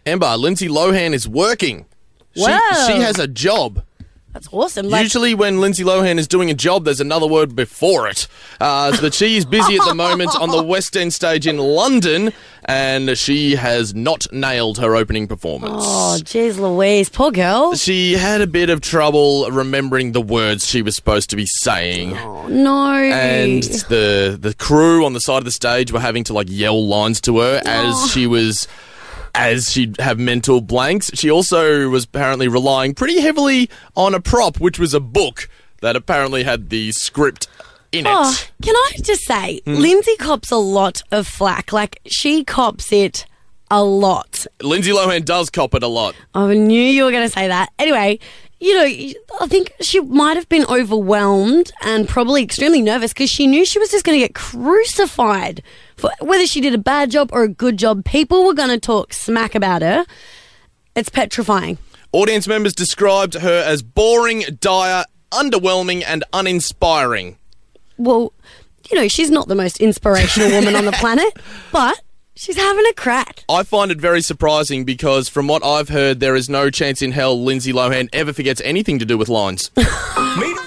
Amber, Lindsay Lohan is working. Wow. She has a job. That's awesome. Usually when Lindsay Lohan is doing a job, there's another word before it. But she is busy at the moment on the West End stage in London, and she has not nailed her opening performance. Oh, jeez Louise. Poor girl. She had a bit of trouble remembering the words she was supposed to be saying. Oh, no. And the crew on the side of the stage were having to yell lines to her as she'd have mental blanks. She also was apparently relying pretty heavily on a prop, which was a book that apparently had the script in it. Oh, can I just say, Lindsay cops a lot of flack. She cops it a lot. Lindsay Lohan does cop it a lot. I knew you were going to say that. Anyway, I think she might have been overwhelmed and probably extremely nervous because she knew she was just going to get crucified for whether she did a bad job or a good job. People were going to talk smack about her. It's petrifying. Audience members described her as boring, dire, underwhelming, and uninspiring. Well, she's not the most inspirational woman on the planet, but she's having a crack. I find it very surprising because from what I've heard, there is no chance in hell Lindsay Lohan ever forgets anything to do with lines.